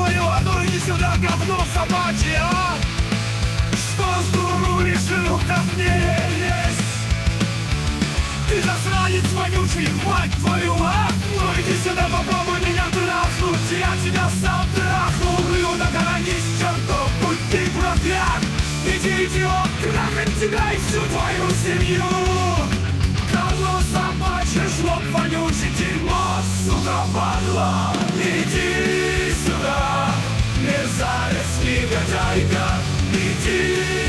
твою, а ну иди сюда, говно собачье, а! Что с дуру решил ко мне лезть? Ты засранец вонючий, мать твою, а! Ну иди сюда, попробуй меня трахнуть, я тебя сам трахну, ублюдок, оранись, чертов, будь ты проклят! Иди, идиот, трахать тебя и всю твою семью! Говно собачье, жлоб вонючий, дерьмо, сука, падла! Иди сюда, мерзавец, негодяйка, иди!